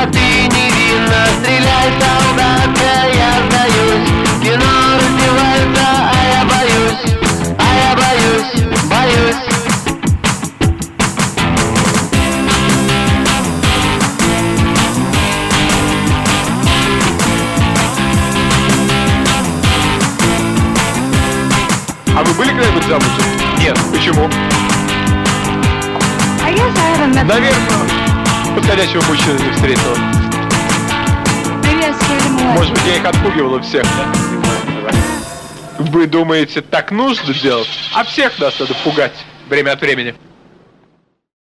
а ты невинно. Стреляй, солдатка, я сдаюсь. Кино раздевается, а я боюсь, боюсь. А вы были когда-нибудь замужем? Нет. Почему? Наверное, подходящего мужчину не встретила. Может быть, я их отпугивала всех, да? Вы думаете, так нужно делать? А всех нас надо пугать время от времени.